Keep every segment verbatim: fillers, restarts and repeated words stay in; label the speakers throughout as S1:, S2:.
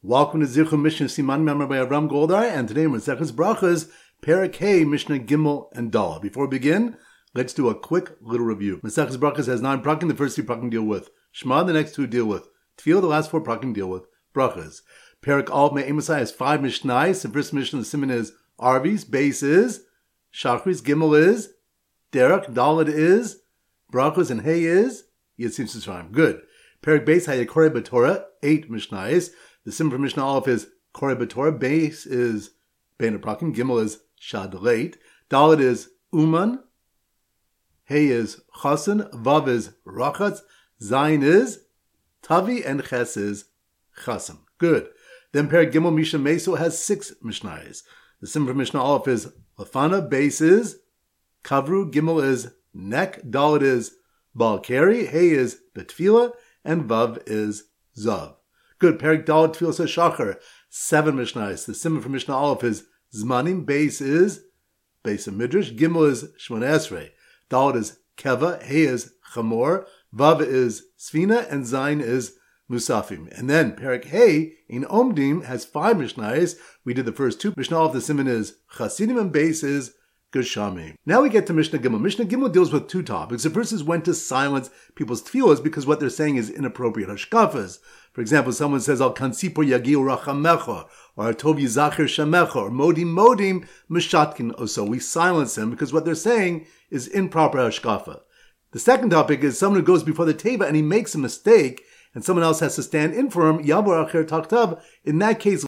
S1: Welcome to Zichur Mishnah Siman Member by Avram Goldar, and today we're in Seches Brachas, Perek Hey, Mishnah Gimel and Dal. Before we begin, let's do a quick little review. Maseches Brachas has nine prakim. The first three prakim deal with Shema, the next two deal with Tefillah, the last four prakim deal with Brachas. Perek Al Me'emasai has five Mishnais. The first Mishnah, the Siman is Arvis, base is, Shachris, Gimel is, Derek, Dalet is, Brachas and Hey is, Yitzim Sisraim. Good. Perek Beis Hayakore B'Torah, eight Mishnais. The sim for Mishnah Aleph is Koreh B'Torah. Base is Bein HaPrakim. Gimel is Shadleit. Dalet is Uman. Hey is Chasen. Vav is Rachatz. Zayin is Tavi. And Ches is Chasen. Good. Then Perek Gimel Misha Meso has six Mishnayos. The sim for Mishnah Aleph is Lafana. Base is Kavru. Gimel is Nek. Dalet is Balkari. Hey is Betfila. And Vav is Zav. Good. Perek Dalet Tefillah says Shachar. Seven Mishnayos. The simon for Mishnah Aleph is Zmanim. Base is Base of Midrash. Gimel is Shmona Esrei. Dalet is Keva. Hey is Chamor. Vav is Sfina. And Zayin is Musafim. And then Perek Hey in Omdim has five Mishnayos. We did the first two. Mishnah Aleph, the simon is Chasidim. And base is Geshami. Now we get to Mishnah Gimel. Mishnah Gimel deals with two topics. The first is when to silence people's tefillahs because what they're saying is inappropriate hashkafas. For example, someone says, Al kansipor yagiu rachamecha, or Tov yizachir shamecha, or modim modim mishatkin oso. We silence them because what they're saying is improper hashkafa. The second topic is someone who goes before the teva and he makes a mistake, and someone else has to stand in for him, Yabor Acher Taktav. In that case,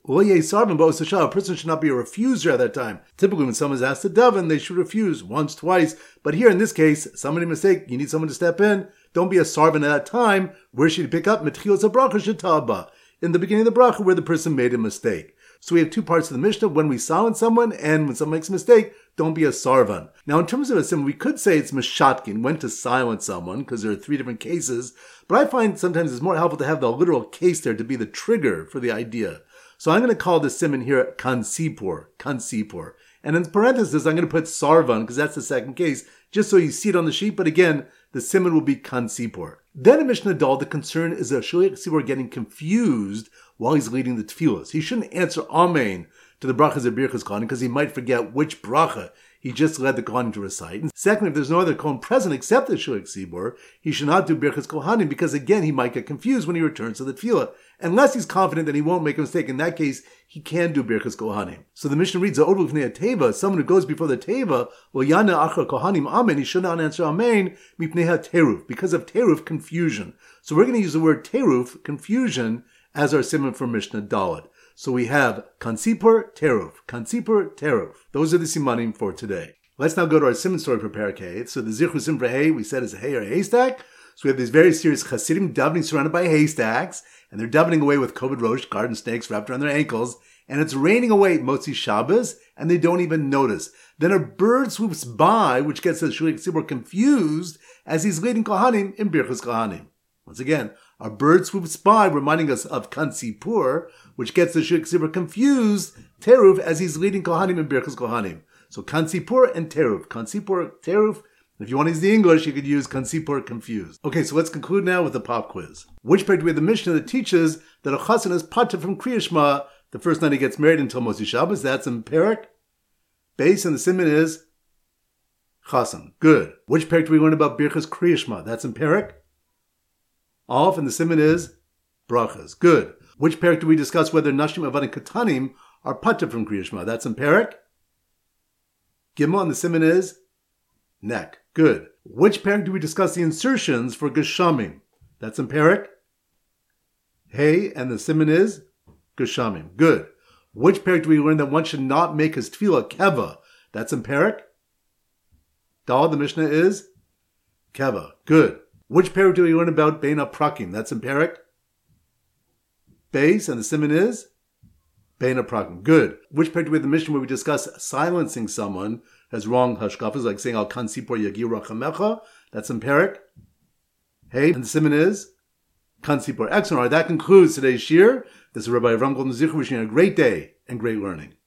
S1: a person should not be a refuser at that time. Typically, when someone is asked to daven, they should refuse once, twice. But here, in this case, somebody mistake, you need someone to step in. Don't be a sarvan at that time. Where should you pick up? Metchios bracha shetaba. In the beginning of the bracha, where the person made a mistake. So we have two parts of the Mishnah, when we silence someone, and when someone makes a mistake, don't be a sarvan. Now, in terms of a sim, we could say it's meshatkin, when to silence someone, because there are three different cases, but I find sometimes it's more helpful to have the literal case there to be the trigger for the idea. So I'm going to call this sim in here kansipur, kansipur. And in parentheses, I'm going to put sarvan, because that's the second case, just so you see it on the sheet, but again, the simon will be kansipur. Then in Mishnah Dal, the concern is that Shliach Tzibur getting confused while he's leading the tefillas. He shouldn't answer Amen to the brachas of Birchas Kohanim because he might forget which bracha he just led the Kohanim to recite. And second, if there's no other Kohen present except the Shliach Tzibur, he should not do Birchas Kohanim because again, he might get confused when he returns to the tefillah. Unless he's confident that he won't make a mistake. In that case, he can do Birchas Kohanim. So the Mishnah reads, Za'odu Lifnei Teva, someone who goes before the Teva, well, Yana Achar Kohanim Amen, he should not answer Amen, Mipnei HaTeruf, because of Teruf, confusion. So we're going to use the word Teruf, confusion, as our simon for Mishnah Dalet. So we have Kansipur, Teruf, Kansipur, Teruf. Those are the simanim for today. Let's now go to our simon story for Perek Hey. So the Zichur Sim for Hey, we said is a hay or a haystack. So we have these very serious Hasidim davening surrounded by haystacks, and they're davening away with Kobod Rosh, garden snakes wrapped around their ankles, and it's raining away Motzi Shabbos, and they don't even notice. Then a bird swoops by, which gets the Shliach Tzibur confused as he's leading Kohanim in Birchas Kohanim. Once again, a bird swoops by, reminding us of Kansipur, which gets the Shliach Tzibur confused, Teruf, as he's leading Kohanim in Birchas Kohanim. So Kansipur and Teruf. Kansipur, Teruf. If you want to use the English, you could use Kansipur, confused. Okay, so let's conclude now with the pop quiz. Which part do we have the Mishnah that teaches that a chassan is pater from Kriya Shema the first night he gets married until Motzi Shabbos? That's in Perek. Base and the simon is chassan. Good. Which parak do we learn about Birchas Kriya Shema? That's in Perek. Aleph and the simon is brachas. Good. Which parak do we discuss whether nashim avadim katanim are pater from Kriya Shema? That's in Perek. Gimel and the simon is Nek. Good. Which parak do we discuss the insertions for Geshamim? That's in Perek. Hey, and the simon is Geshamim. Good. Which parak do we learn that one should not make his tefillah keva? That's in Perek. Dal, the Mishnah is keva. Good. Which parak do we learn about Bein HaPrakim? That's in Perek. Base, and the simon is Bein HaPrakim. Good. Which parak do we have the Mishnah where we discuss silencing someone as wrong hashkafas, like saying Al Kansipor Yagiu Rachamecha? That's in Perek. Hey, and the simon is Kansipor. Excellent. All right, that concludes today's shir. This is Rabbi Avram Golden Zichur wishing you a great day and great learning.